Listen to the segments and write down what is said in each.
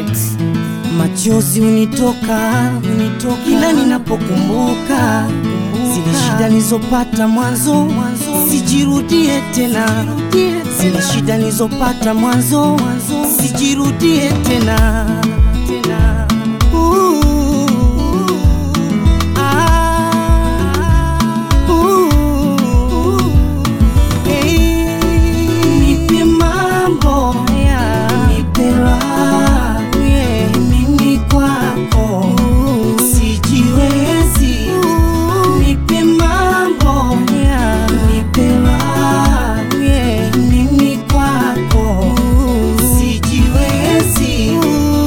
Machozi unitoka kila ninapokumbuka zile shida nilizopata mwanzo, sijirudie tena. Zile shida nilizopata mwanzo, sijirudie tena. Nipe mambo, nipe raha, mimi kwako sijiwezi. Nipe mambo, nipe raha, mimi kwako sijiwezi.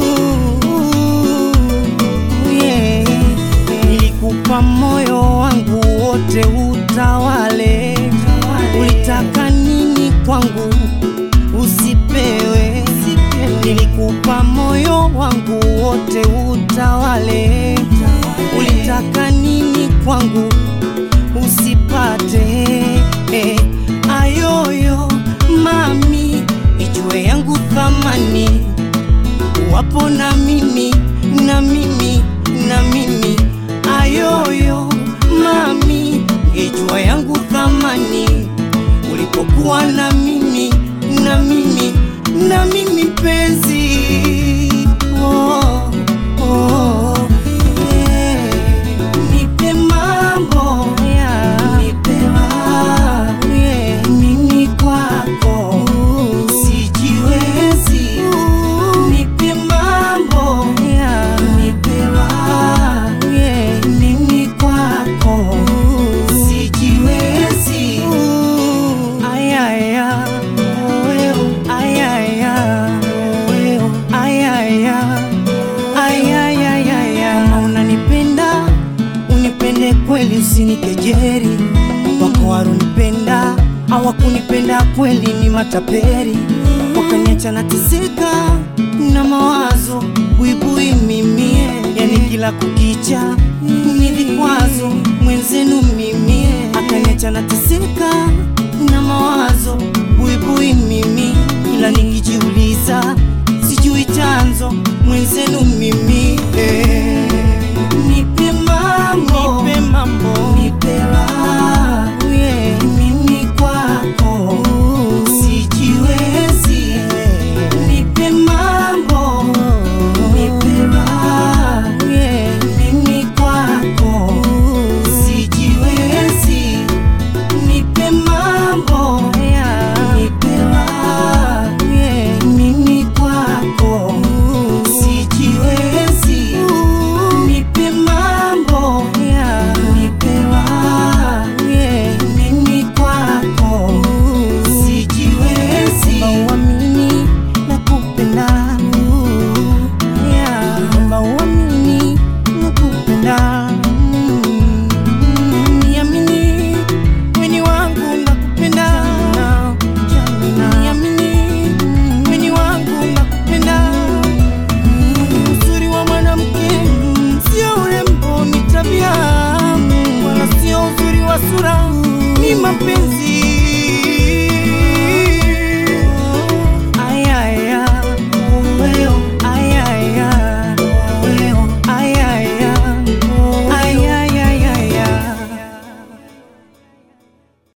Nilikupa moyo wangu wote utawale, ulitaka nini kwangu usipewe. Nilikupa moyo wangu wote utawale, ulitaka nini kwangu usipate. Ayoyo mami, ijue yangu thamani, wapo na mimi, na mimi, na mimi. Ayoyo mami, ijue yangu thamani, ulipokuwa na mimi, na mimi, na mimi penzi. Nipe mambo, nipe raha, mimi kwako sijiwezi. Nipe mambo, nipe raha, mimi kwako sijiwezi. Ayaya, kama unanipenda unipende kweli, usinikejeri. Wako walonipenda hawakunipenda kweli, ni mataperi. Wakaniacha nateseka na mawazo buibui mimi, yani kila kukicha ni vikwazo mwenzenu mimi. Akaniacha nateseka na mawazo buibui mimi, ila nikijiuliza sijui chanzo mwenzenu mimi. Nipe mambo, nipe mambo, nipe raha, mimi kwako sijiwezi. Nipe mambo, nipe raha, mimi kwako sijiwezi. Nipe mambo, nipe raha, mimi kwako sijiwezi. Nipe mambo, nipe raha, mimi kwako sijiwezi. Uamini nakupenda, uamini nakupenda. Niamini weni wangu nakupenda, niamini weni wangu nakupenda. Uzuri wa mwanamke sio urembo, ni tabia, wala sio uzuri wa sura, ni mapenzi.